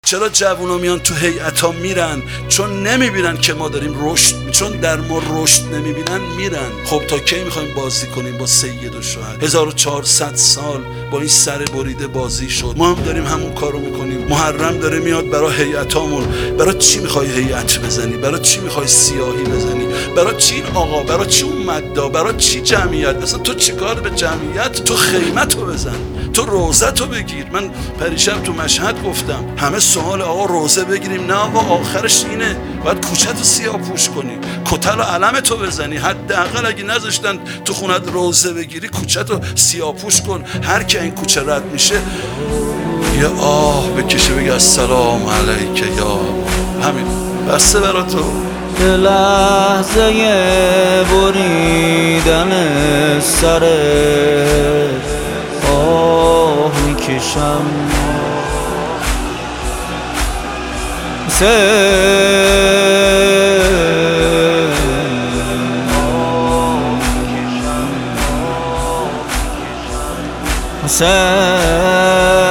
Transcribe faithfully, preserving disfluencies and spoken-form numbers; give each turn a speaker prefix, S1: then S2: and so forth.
S1: چرا جوونا میان تو هیئتا میرن؟ چون نمیبینن که ما داریم رشد، چون در ما رشد نمیبینن میرن. خب تا کی میخوایم بازی کنیم با سید و شهد؟ هزار و چهارصد سال با این سر بریده بازی شد، ما هم داریم همون کارو میکنیم. محرم داره میاد برای هیئتامون. برای چی میخوای هیئت بزنی؟ برای چی میخوای سیاهی بزنی؟ برای چی این آقا؟ برای چی اون مدا؟ برای چی جمعیت؟ اصلا تو چیکار به جمعیت؟ تو خیمتو بزن، تو روزتو بگیر. من پریشب تو مشهد گفتم همه سوال آقا روزه بگیریم، نه آقا آخرش اینه باید کوچه‌تو سیاه پوش کنی، کتل و علمتو بزنی. حداقل اگه نذاشتن تو خونت روزه بگیری کوچه‌تو سیاه پوش کن. هر کی این کوچه رد میشه یه آه بکشه بگه السلام علیک یا همین. بسته برا تو.
S2: به لحظه بریدن سر آه میکشم، حسین